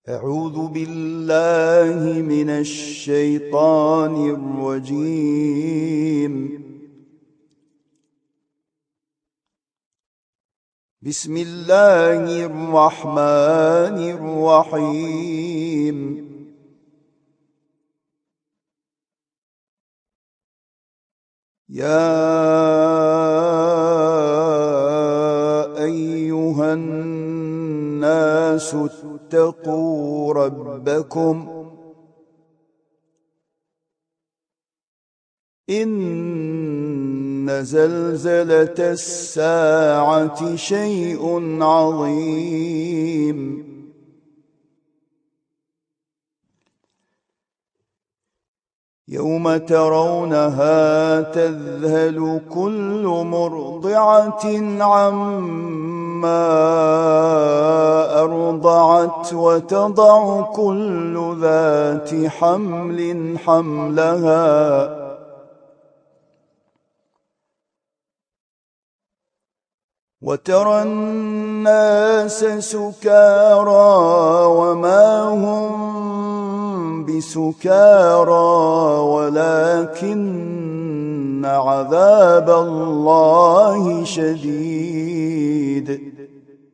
أعوذ بالله من الشيطان الرجيم. بسم الله الرحمن الرحيم. يا أيها الناس اتقوا ربكم إن زلزلة الساعة شيء عظيم. يوم ترونها تذهل كل مرضعة عما أرضعت وتضع كل ذات حمل حملها وترى الناس سكارى وما هم بسكارى ولكن عذاب الله شديد.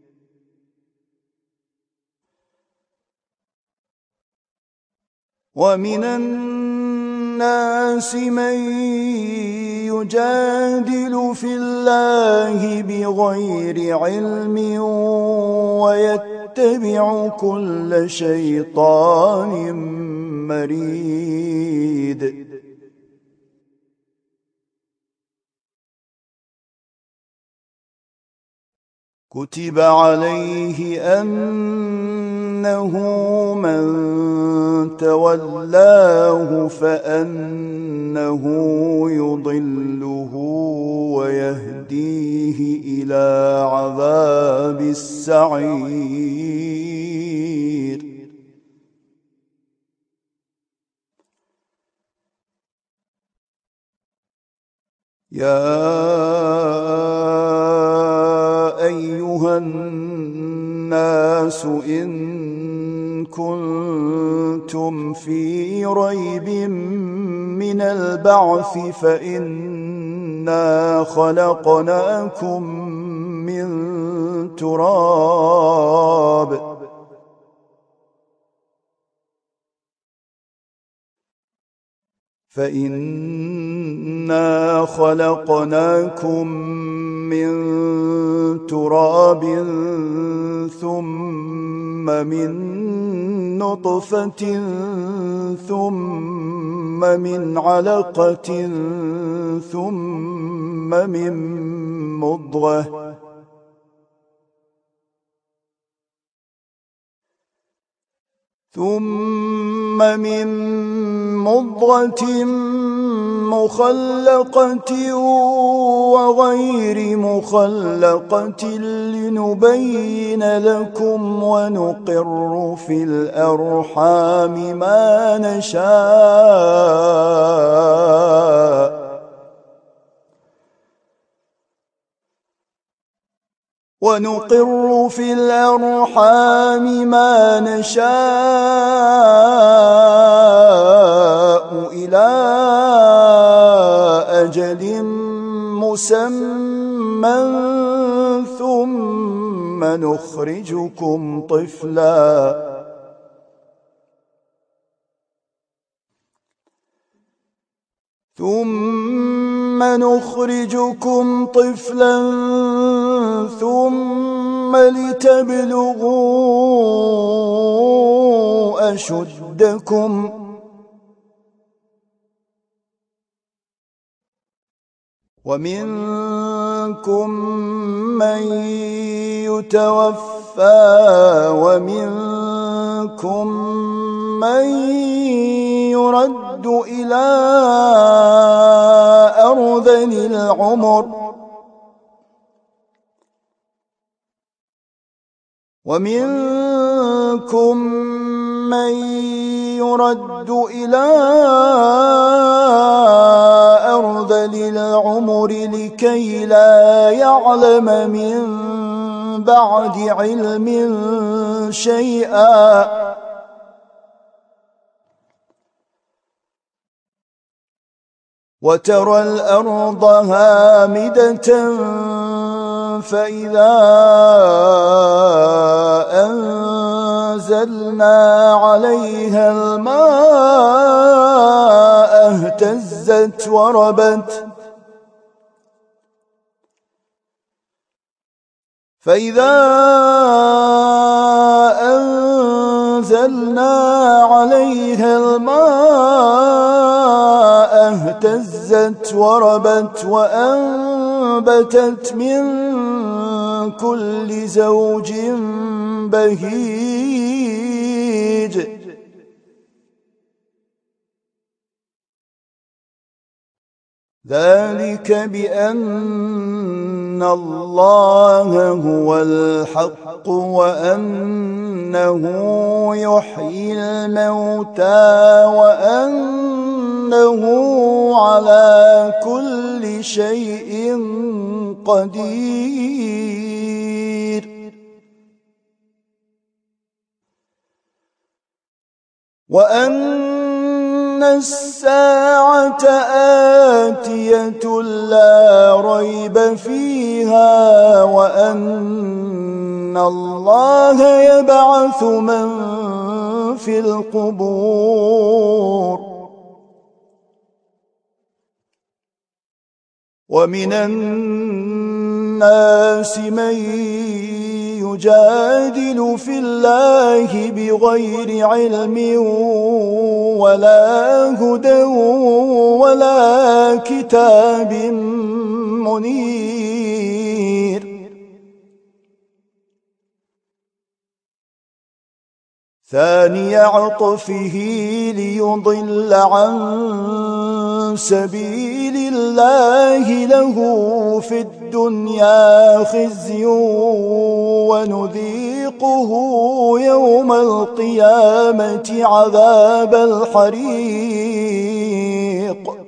ومن الناس من يجادل في الله بغير علم ويتبع كل شيطان مريد. كتب عليه أنه من تولاه فأنه يضله ويهديه إلى عذاب السعير. يا أيها الناس إن كنتم في ريب من البعث فإنا خلقناكم من تراب ثم من نطفة ثم من علقة ثم من مضغة مخلقة وغير مخلقة لنبين لكم ونقر في الأرحام ما نشاء إلى أجل مسمى ثم نخرجكم طفلا ثم لتبلغوا أشدكم ومنكم من يتوفى ومنكم من يرد إلى أرذل العمر لكي لا يعلم من بعد علم شيئا وترى الأرض هامدة فإذا أنزلنا عليها الماء اهتزت وربت فإذا أنزلنا عليها الماء اهتزت وربت وأنبتت من كل زوج بهيج ذلك بأن الله هو الحق وأنه يحيي الموتى وأنه على كل شيء قدير وأن الساعة آتية لا ريب فيها وأن الله يبعث من في القبور ومن الناس من يجادل في الله بغير علم ولا هدى ولا كتاب منير ثاني عطفه ليضل عن سبيل الله له في الدنيا خزي ونذيقه يوم القيامة عذاب الحريق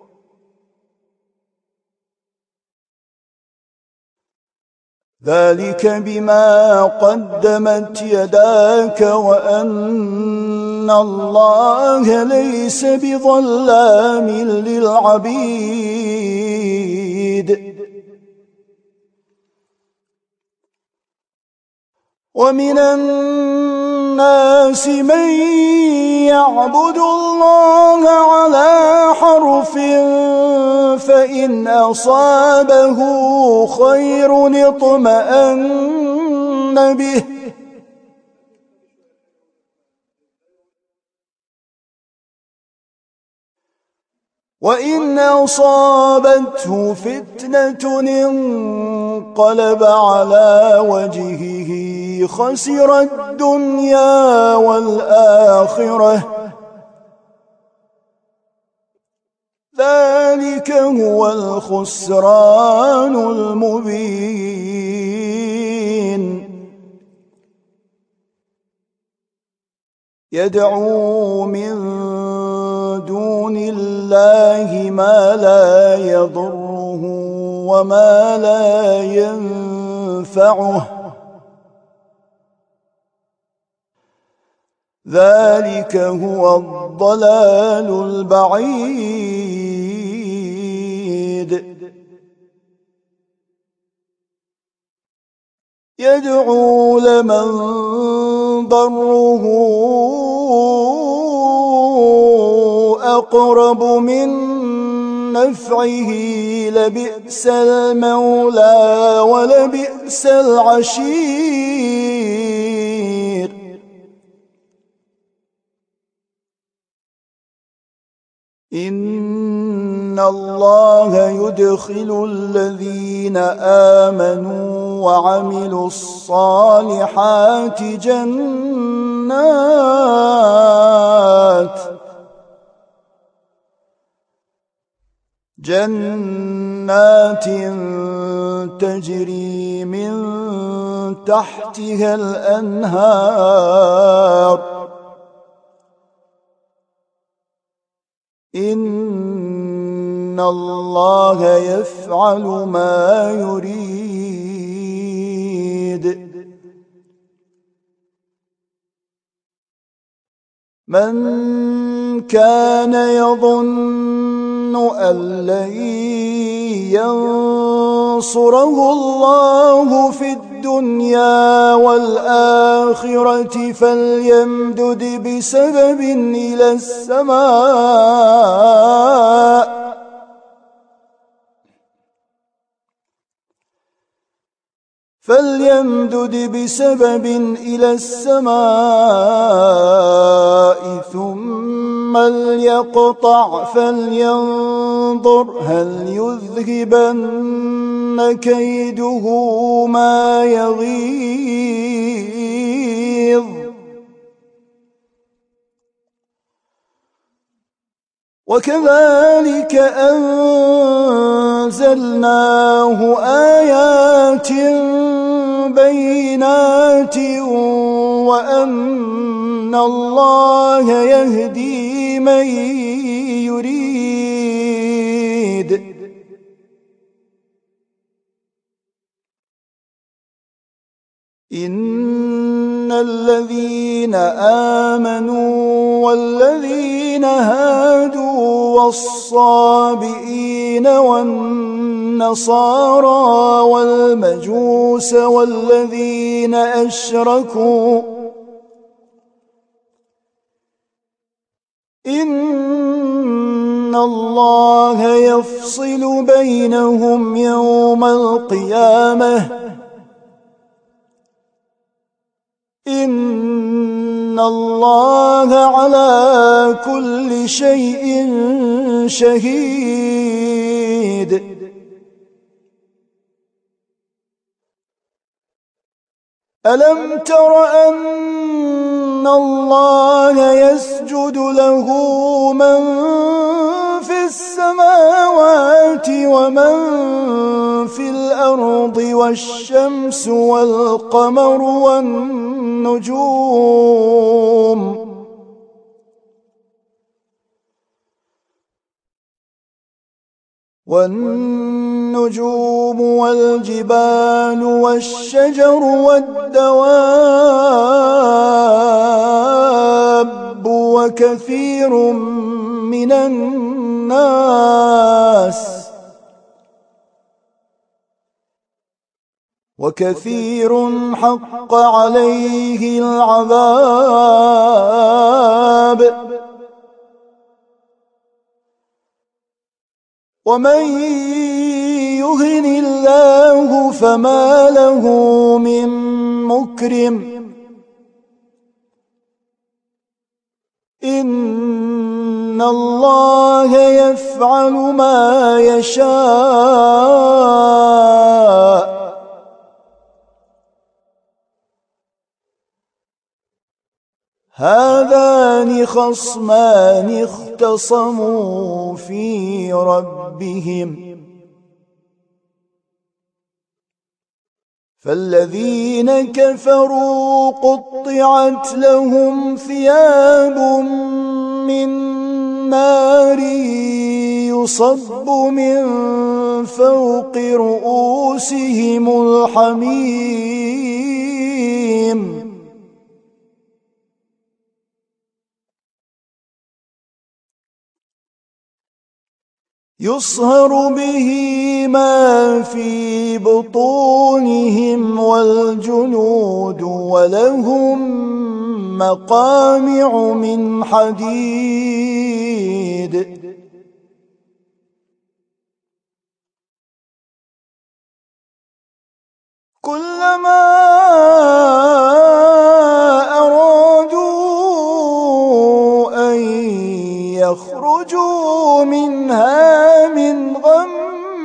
ذلك بما قدمت يداك وأن الله ليس بظلام للعبيد ومن الناس من يعبد الله على حرف فإن أصابه خير اطمأن به وإن أصابته فتنة انقلب على وجهه خسر الدنيا والآخرة ذلك هو الخسران المبين يدعو من دون الله ما لا يضره وما لا ينفعه ذلك هو الضلال البعيد يدعو لمن ضره أقرب من نفعه لبئس المولى ولبئس العشير إن الله يدخل الذين آمنوا وعملوا الصالحات جنات تجري من تحتها الأنهار إن الله يفعل ما يريد من كان يظن أن لن ينصره الله في الدنيا والآخرة فليمدد بسبب إلى السماء ثم ليقطع فلينظر هل يذهبن كيده ما يغيظ وكذلك أنزلناه آيات بينات وأن الله يهدي من يريد إن الذين آمنوا والذين هادوا والصابئين والنصارى والمجوس والذين أشركوا إن الله يفصل بينهم يوم القيامة إن الله على كل شيء شهيد ألم تر أن الله يسجد له من في السماوات ومن في الأرض والشمس والقمر والنجوم والجبال والشجر والدواب وكثير من الناس وكثير حق عليه العذاب ومن يهن الله فما له من مكرم إن الله يفعل ما يشاء هذان خصمان اختصموا في ربهم فالذين كفروا قطعت لهم ثياب من نار يصب من فوق رؤوسهم الحميم يصهر به ما في بطونهم والجلود ولهم مقامع من حديد كلما أرادوا أن يخرجوا منها من غم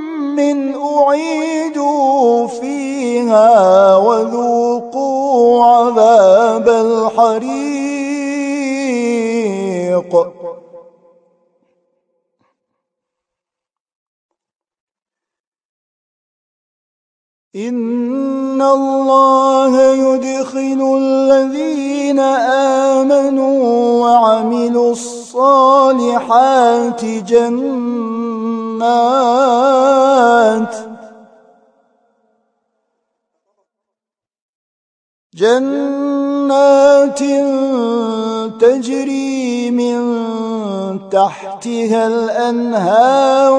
أعيدوا فيها وذوقوا عذاب الحريق إن الله يدخل الذين آمنوا وعملوا الصالحات جنات تجري من تحتها الأنهار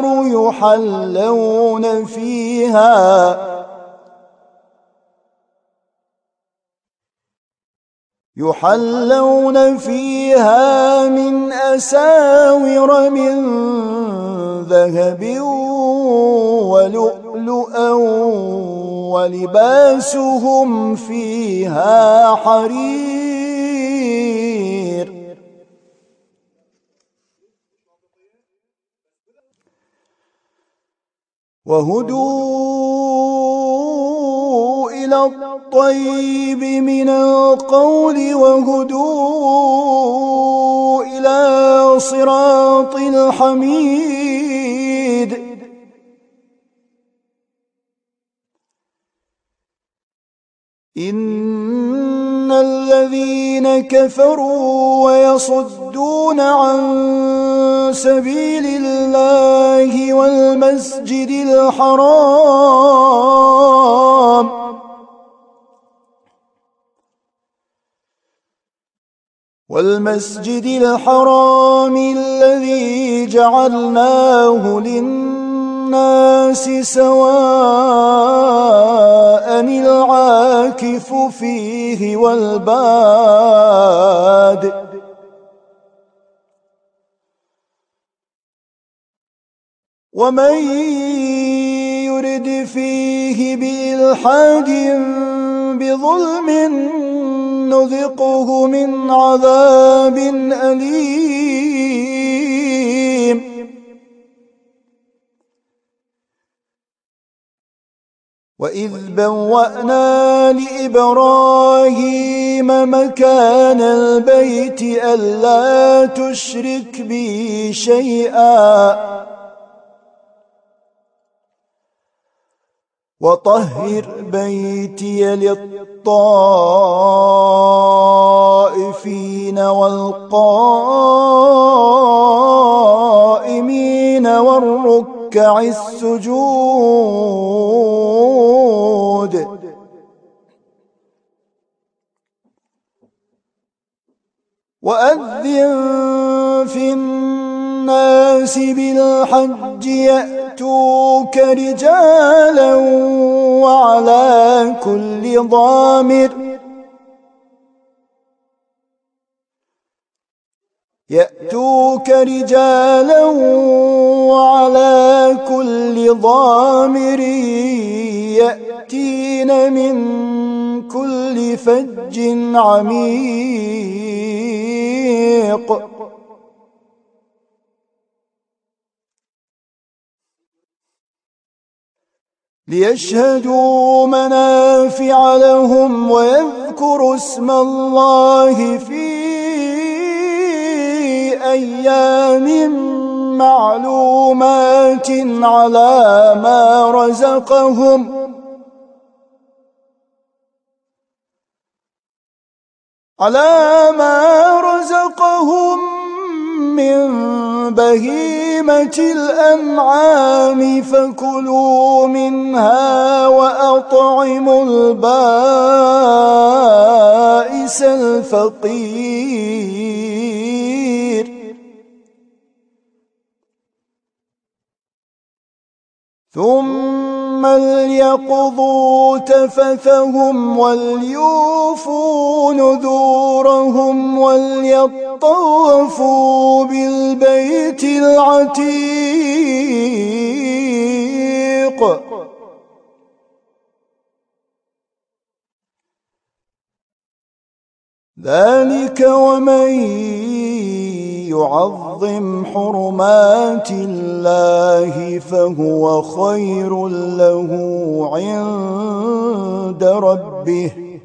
يحلون فيها من أساور من ذهب ولؤلؤا ولباسهم فيها حرير وهدوا إلى الطيب من القول وهدوا إلى صراط الحميد إن الذين كفروا ويصدون عن سبيل الله والمسجد الحرام الذي جعلناه للناس سواء العاكف فيه والباد ومن يرد فيه بإلحاد بظلم نذقه من عذاب أليم وإذ بوأنا لإبراهيم مكان البيت ألا تشرك بي شيئا وطهر بيتي للطائفين والقائمين والركع السجود وأذن في الناس بالحج يأتوك رجالا وعلى كل ضامر يأتين من كل فج عميق ليشهدوا منافع لهم ويذكروا اسم الله في أيام معلومات على ما رزقهم من بهيمة الأنعام فكلوا منها وأطعموا البائس الفقير ثم ليقضوا تفثهم وليوفوا نذورهم وليطوفوا بالبيت العتيق ذلك ومن يعظم حرمات الله فهو خير له عند ربه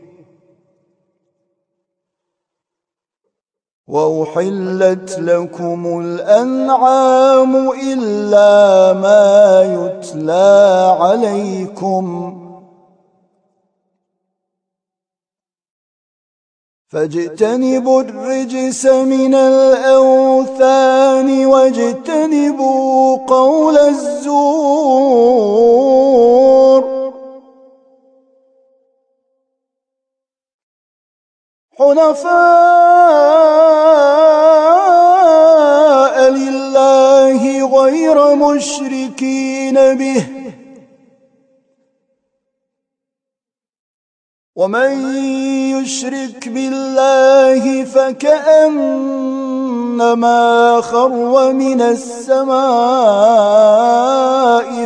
وأحلت لكم الأنعام إلا ما يتلى عليكم فاجتنبوا الرجس من الأوثان واجتنبوا قول الزور حنفاء غير مشركين به ومن يشرك بالله فكأنما خر من السماء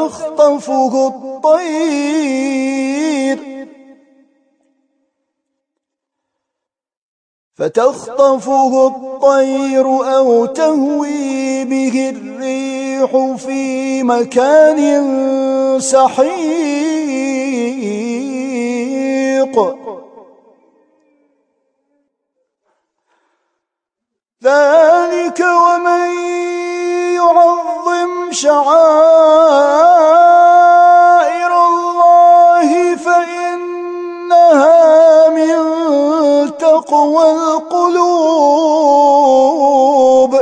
فتخطفه الطير أو تهوي به الريح في مكان سحيق ذلك ومن يعظم شعائر الله فإنها من تقوى القلوب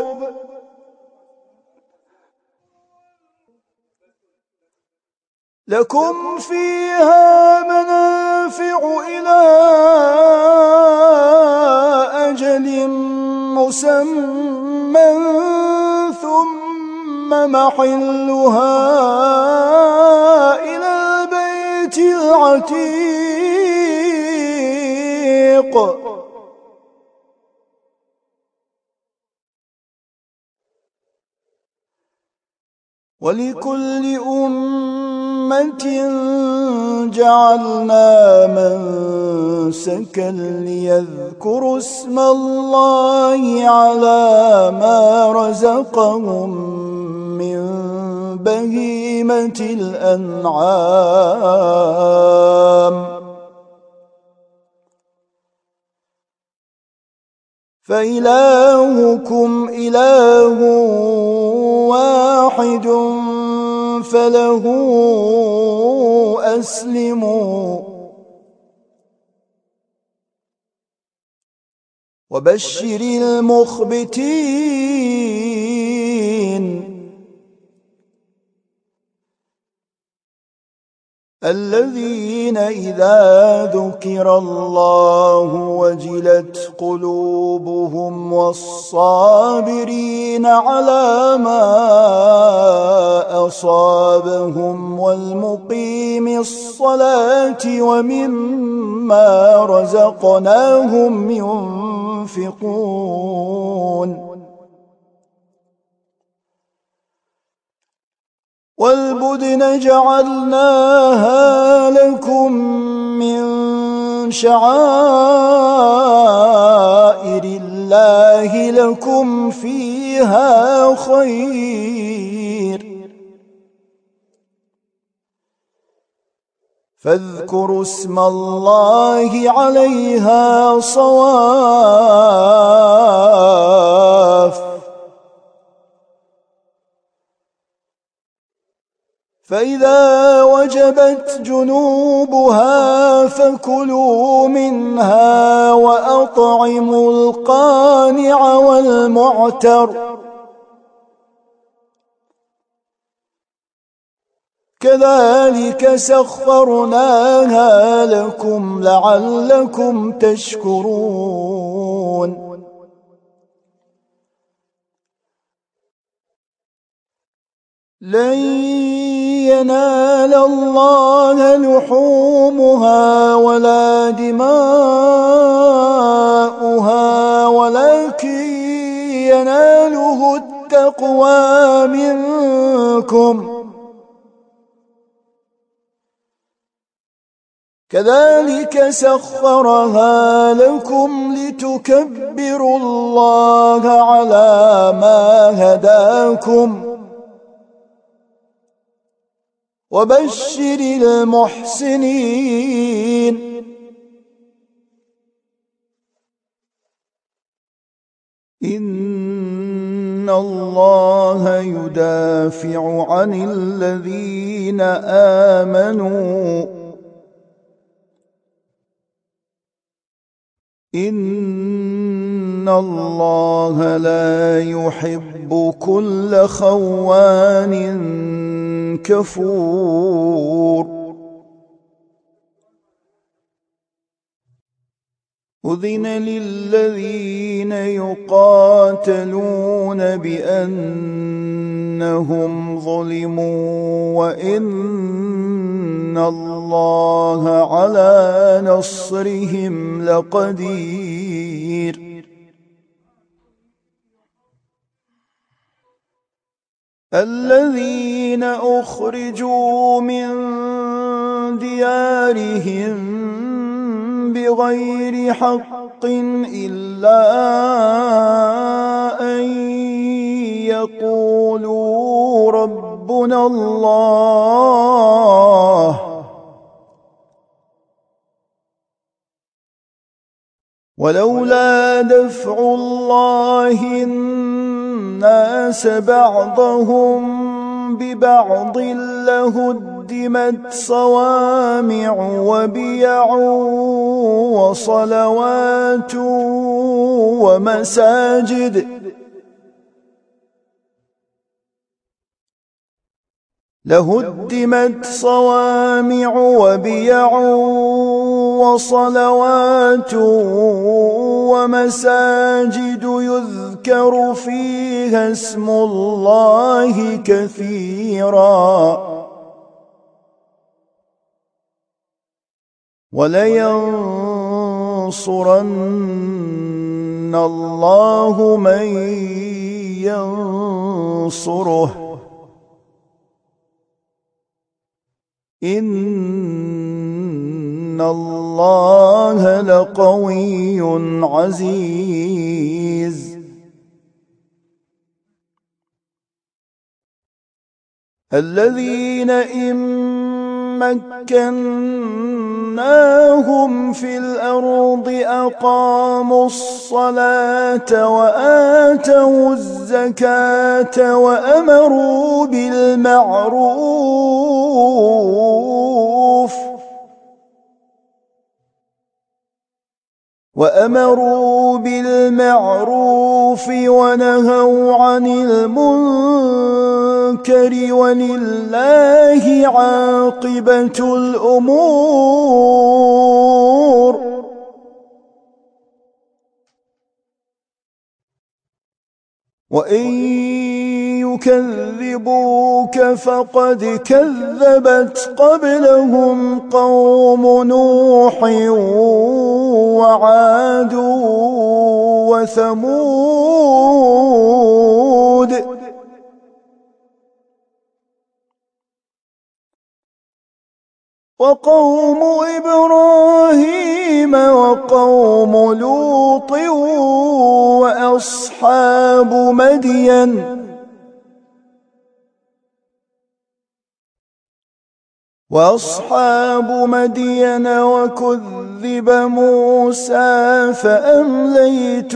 لكم فيها منافع إلى أجل مسمى ثم محلها إلى البيت العتيق ولكل أمة جعلنا منسكا ليذكروا اسم الله على ما رزقهم من بهيمة الأنعام فإلهكم إله واحد فله أسلموا وبشر المخبتين الذين إذا ذكر الله وجلت قلوبهم والصابرين على ما أصابهم والمقيم الصلاة ومما رزقناهم ينفقون والبدن جعلناها لكم من شعائر الله لكم فيها خير فاذكروا اسم الله عليها صواف فإذا وجبت جنوبها فكلوا منها وأطعموا القانع والمعتر كذلك سخرناها لكم لعلكم تشكرون لن ينال الله لحومها ولا دماؤها ولكن يناله التقوى منكم كذلك سخرها لكم لتكبروا الله على ما هداكم وبشر المحسنين إن الله يدافع عن الذين آمنوا إن الله لا يحب كل خوان كفور أذن للذين يقاتلون بأنهم ظلموا وإن الله على نصرهم لقدير الذين أخرجوا من ديارهم بغير حق إلا أن يقولوا ربنا الله ولولا دفع الله الناس بعضهم ببعض لهدمت صوامع وبيع وصلوات ومساجد يذكر فيها اسم الله كثيرا ولينصرن الله من ينصره إن الله لقوي عزيز الذين إن مكناهم في الأرض أقاموا الصلاة وآتوا الزكاة وأمروا بالمعروف ونهوا عن المنكر ولله عاقبة الأمور وإن يكذبوك فقد كذبت قبلهم قوم نوح وعاد وثمود وقوم إبراهيم وقوم لوط وأصحاب مدين وكذب موسى فأمليت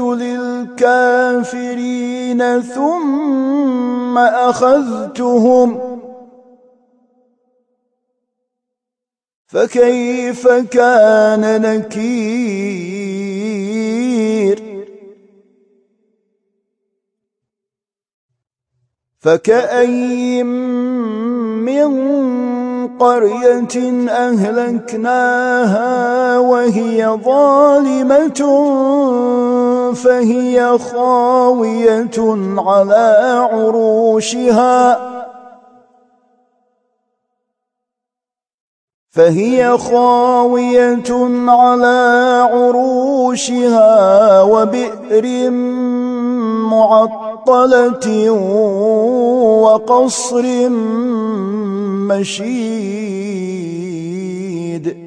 للكافرين ثم أخذتهم فكيف كان نكير فكأين من قرية أهلكناها وهي ظالمة فهي خاوية على عروشها وبئر معطلة وقصر مشيد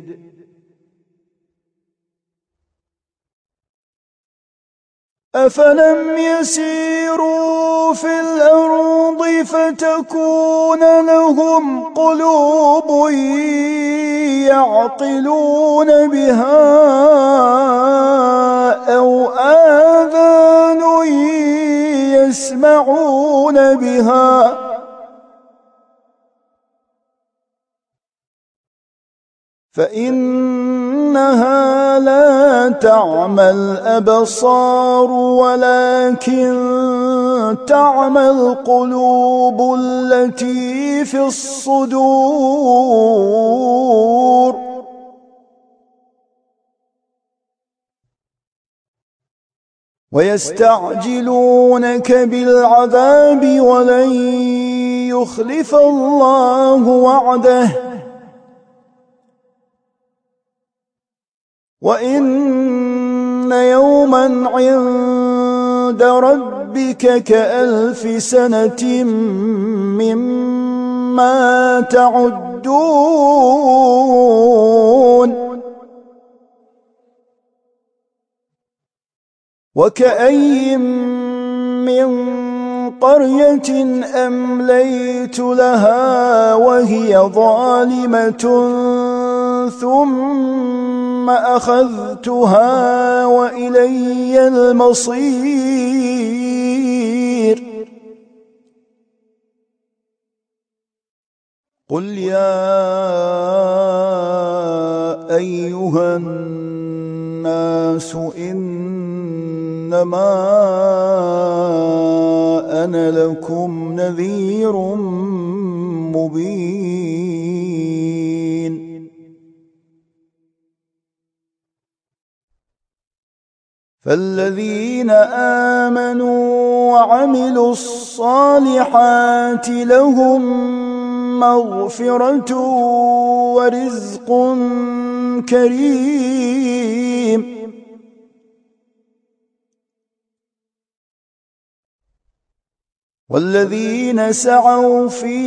أفلم يسيروا في الأرض فتكون لهم قلوب يعقلون بها أو آذان يسمعون بها فإنها لا تعمى الأبصار ولكن تعمى القلوب التي في الصدور ويستعجلونك بالعذاب ولن يخلف الله وعده وإن يوما عند ربك كألف سنة مما تعدون وكأي من قرية أمليت لها وهي ظالمة ثم أخذتها وإلي المصير قل يا أيها الناس إنما أنا لكم نذير مبين فالذين آمنوا وعملوا الصالحات لهم مغفرة ورزق كريم والذين سعوا في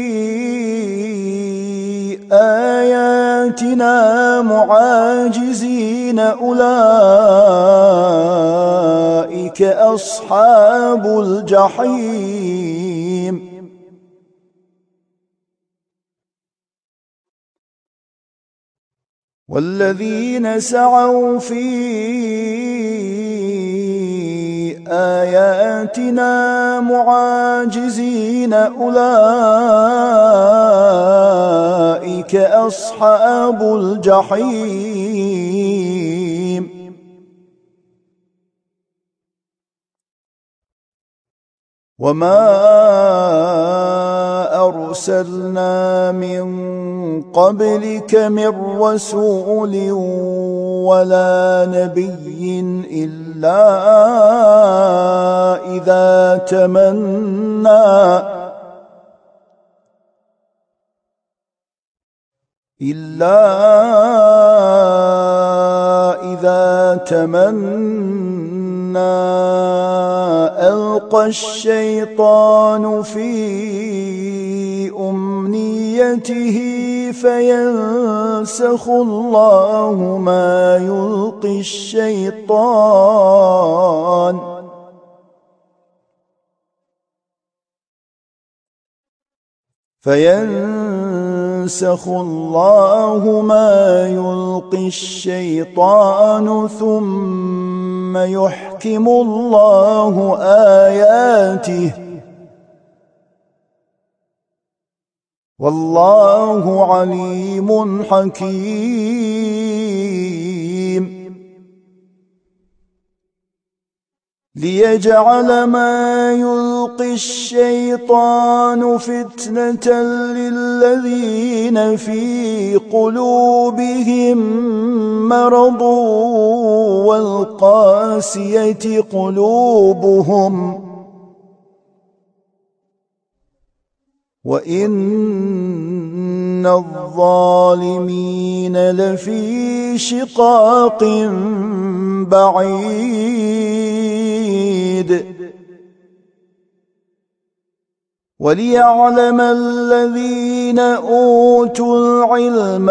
آياتنا معاجزين أولئك أصحاب الجحيم والذين سعوا في آياتنا معاجزين أولئك أصحاب الجحيم وما أرسلنا من قبلك من رسول ولا نبي إلا إذا تمنى ألقى الشيطان في أمنيته فينسخ الله ما يلقي الشيطان ثم يحكم الله آياته والله عليم حكيم ليجعل ما يلقي الشيطان فتنة للذين في قلوبهم مرض والقاسية قلوبهم وإن الظالمين لفي شقاق بعيد وليعلم الذين أوتوا العلم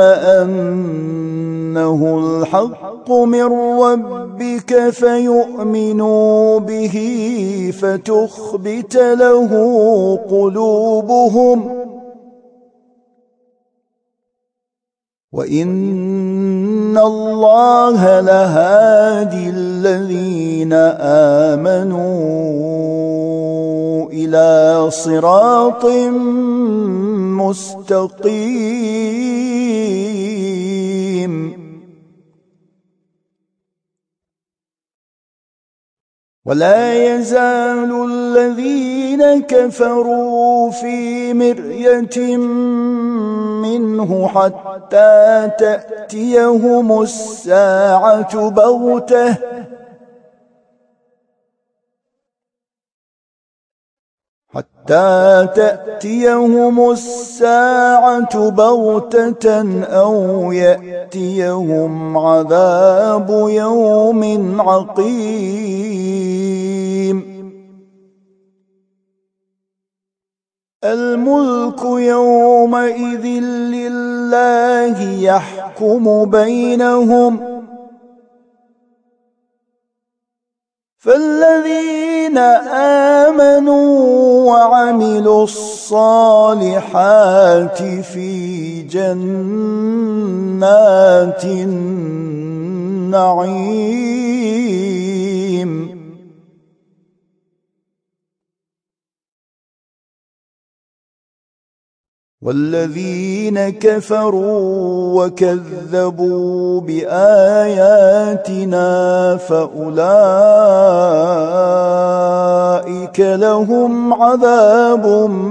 أنه الحق من ربك فيؤمنوا به فتخبت له قلوبهم وإن الله لهادي الذين آمنوا إلى صراط مستقيم ولا يزال الذين كفروا في مرية منه حتى تأتيهم الساعة بغتة ويوم لا ينفع الذين كفروا إيمانهم وهم يستبشرون ولا يزال الذين كفروا في مرية منه حتى تأتيهم الساعة بغتة ويوم لا ينفع الذين كفروا إيمانهم وهم يستبشرون ولا يزال الذين كفروا في مرية منه حتى تأتيهم الساعة بغتة حتى تأتيهم الساعة بغتة أو يأتيهم عذاب يوم عقيم الملك يومئذ لله يحكم بينهم فالذين آمنوا وعملوا الصالحات في جنات النعيم والذين كفروا وكذبوا بآياتنا فأولئك لهم عذاب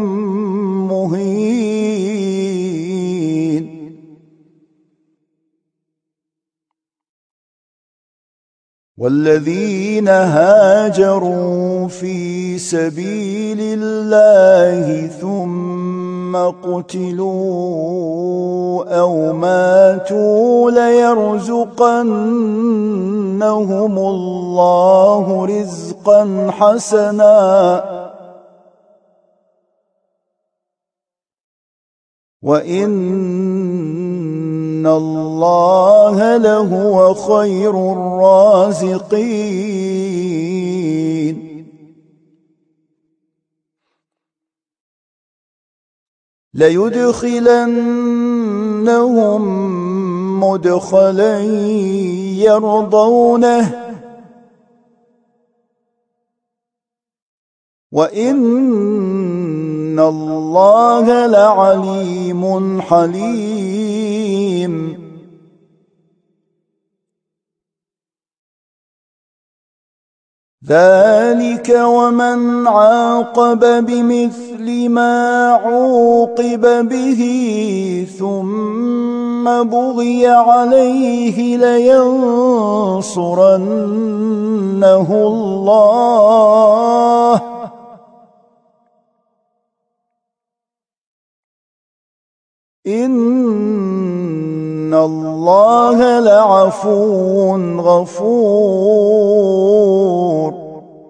مهين والذين هاجروا في سبيل الله ثم قتلوا أو ماتوا ليرزقنهم الله رزقا حسنا وإن الله لهو خير الرازقين ليدخلنهم مدخلا يرضونه وإن الله لعليم حليم ذلك ومن عاقب بمثل ما عوقب به ثم بغي عليه لينصرنه الله إن الله لعفو غفور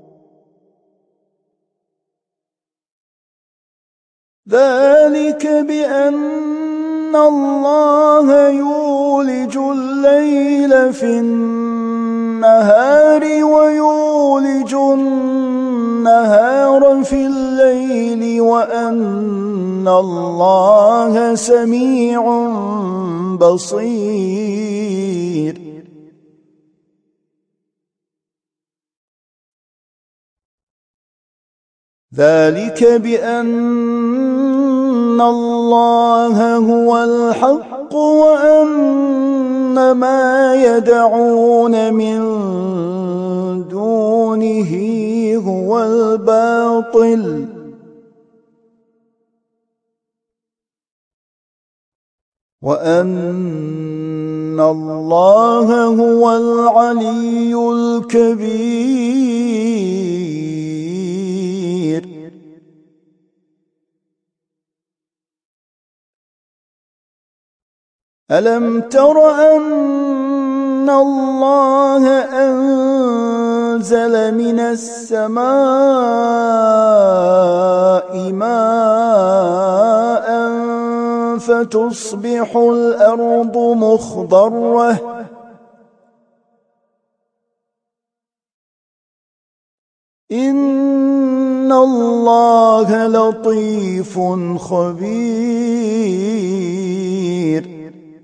ذلك بأن الله يولج الليل في النهار ويولج النهار في الليل وأن الله سميع بصير ذلك بأن الله هو الحق وأن ما يدعون من دونه هو الباطل وأن الله هو العلي الكبير ألم تر أن الله أنزل من السماء ماء فتصبح الأرض مخضرة إن الله لطيف خبير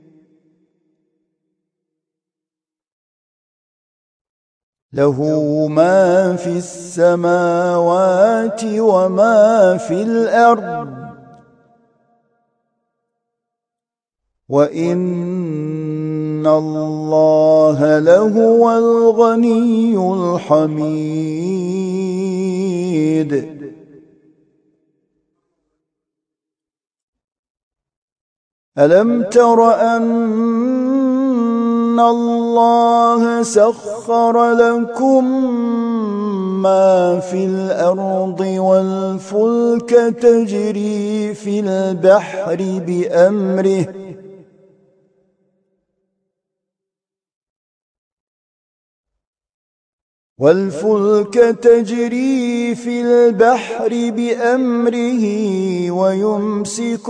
له ما في السماوات وما في الأرض وإن الله لهو الغني الحميد ألم تر أن الله سخر لكم ما في الأرض والفلك تجري في البحر بأمره ويمسك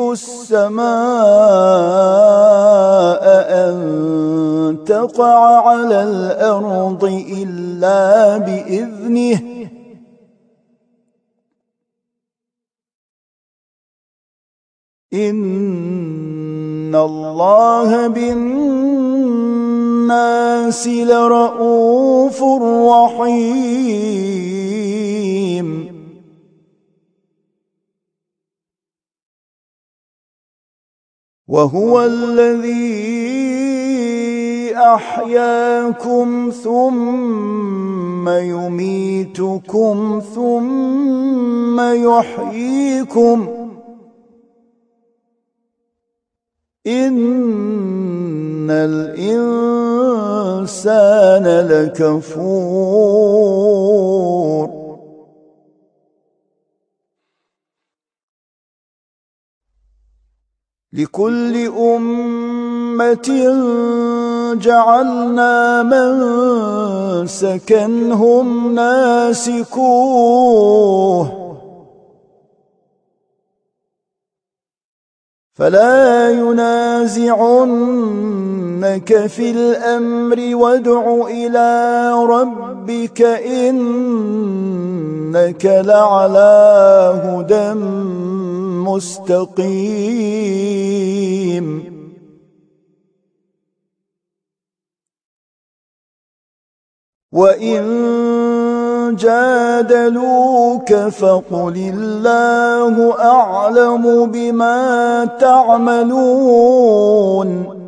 السماء أن تقع على الأرض إلا بإذنه إن الله بالناس لرءوف رحيم وهو الذي أحياكم ثم يميتكم ثم يحييكم إن الإنسان لكفور لكل أمة جعلنا منسكا هم ناسكوه فلا ينازعنك في الأمر وادع إلى ربك إنك لعلى هدى مستقيم وإن جادلوك فقل الله أعلم بما تعملون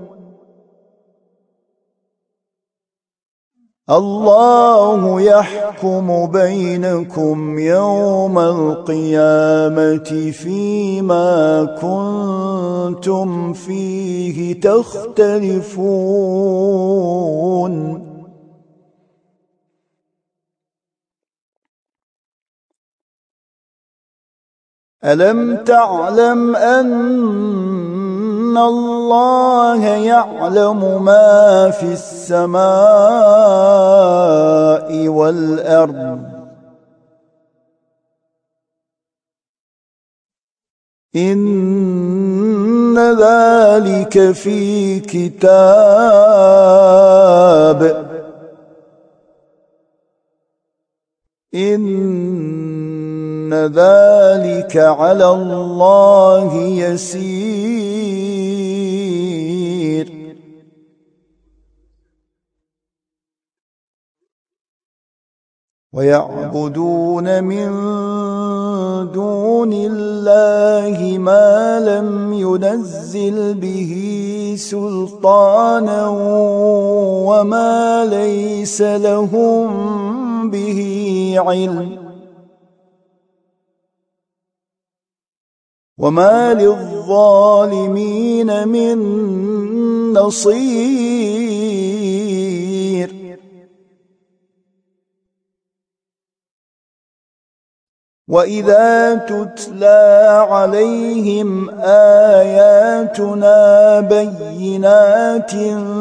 الله يحكم بينكم يوم القيامة فيما كنتم فيه تختلفون ألم تعلم أن الله يعلم ما في السماء والأرض إن ذلك في كتاب إن ذلك على الله يسير ويعبدون من دون الله ما لم ينزل به سلطانا وما ليس لهم به علم وما للظالمين من نصير وإذا تتلى عليهم آياتنا بينات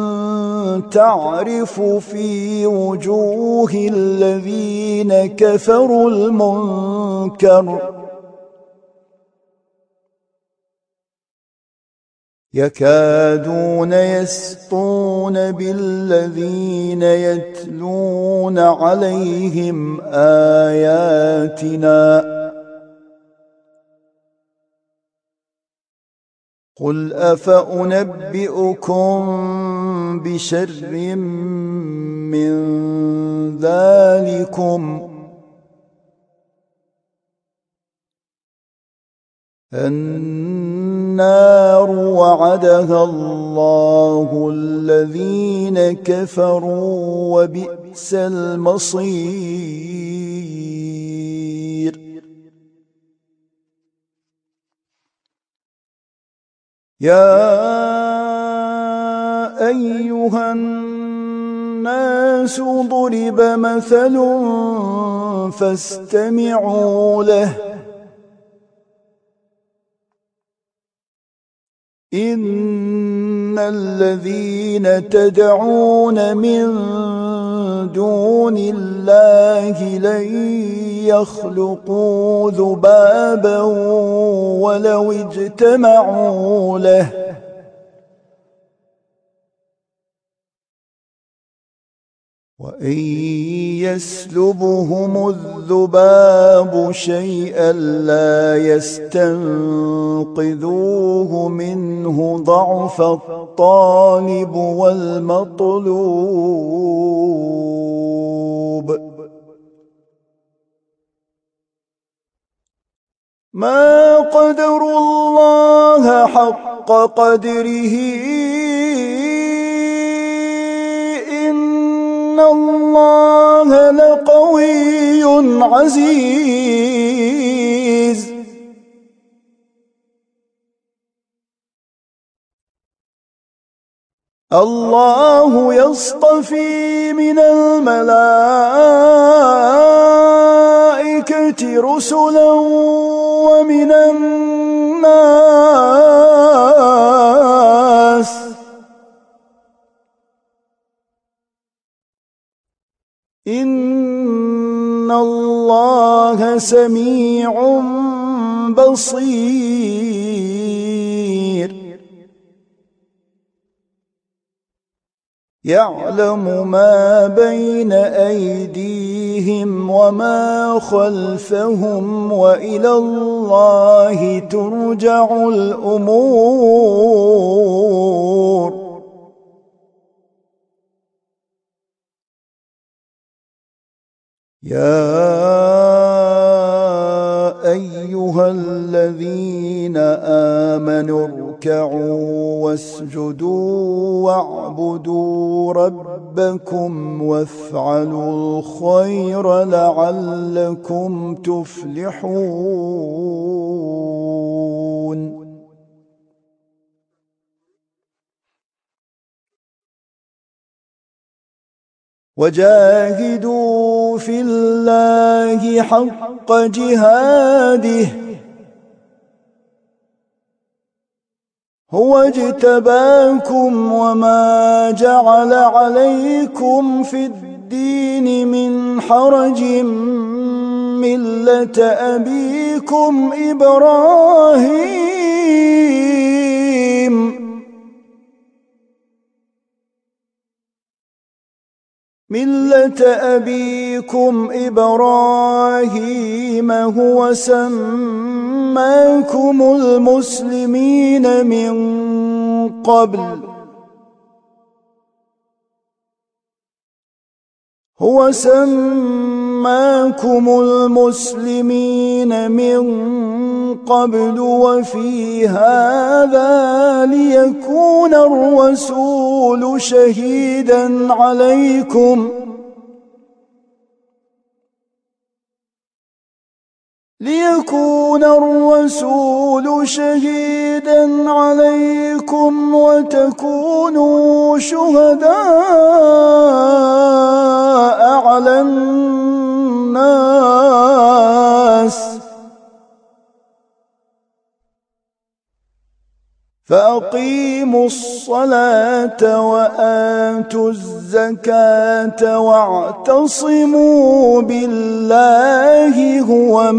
تعرف في وجوه الذين كفروا المنكر يكادون يسطون بالذين يتلون عليهم آياتنا قل أفأنبئكم بشر من ذلكم النار وعدها الله الذين كفروا وبئس المصير يا أيها الناس ضرب مثل فاستمعوا له إن الذين تدعون من دون الله لن يخلقوا ذبابا ولو اجتمعوا له وإن يسلبهم الذباب شيئا لا يستنقذوه منه ضعف الطالب والمطلوب ما قدروا الله حق قدره إن الله لقوي عزيز الله يصطفي من الملائكة رسلا ومن الناس إن الله سميع بصير يعلم ما بين أيديهم وما خلفهم وإلى الله ترجع الأمور يا أيها الذين آمنوا اركعوا واسجدوا واعبدوا ربكم وافعلوا الخير لعلكم تفلحون وجاهدوا في الله حق جهاده هو اجتباكم وما جعل عليكم في الدين من حرج ملة أبيكم إبراهيم هو سماكم المسلمين من قبل وفي هذا ليكون الرسول شهيدا عليكم وتكونوا شهداء على الناس فأقيموا الصلاة وآتوا الزكاة واعتصموا بالله هو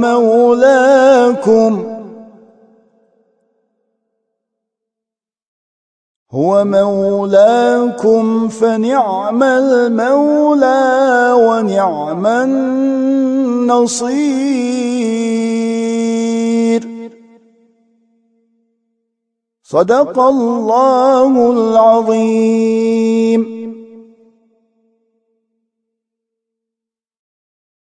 مولاكم فنعم المولى ونعم النصير صدق الله العظيم.